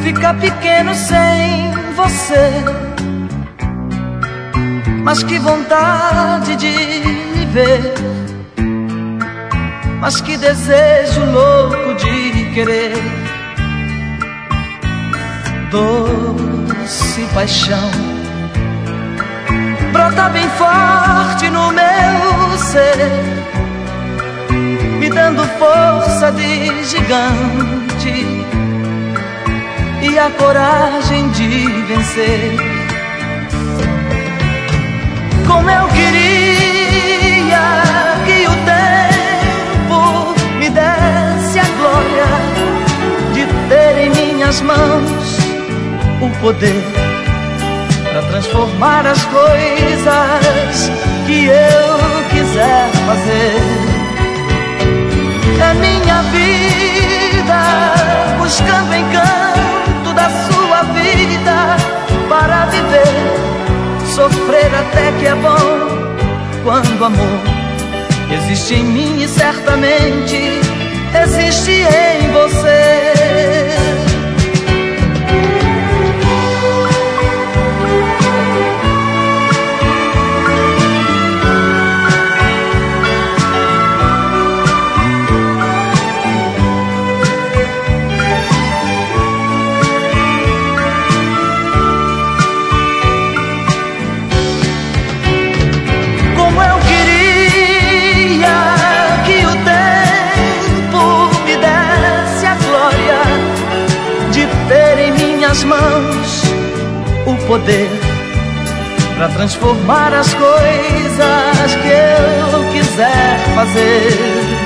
fica pequeno sem você. Mas que vontade de ver, mas que desejo louco de querer. Doce paixão brota bem forte no meu ser, me dando força de gigante e a coragem de vencer. Como eu queria que o tempo me desse a glória de ter em minhas mãos o poder para transformar as coisas que eu quiser fazer. É minha vida buscando encanto da sua vida para viver, sofrer até que é bom, quando o amor existe em mim e certamente existe em você. Mãos o poder para transformar as coisas que eu quiser fazer.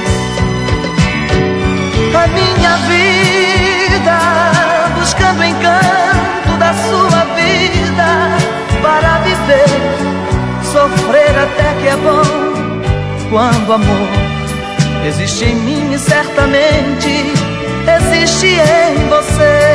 A minha vida buscando encanto da sua vida para viver, sofrer até que é bom, quando o amor existe em mim e certamente existe em você.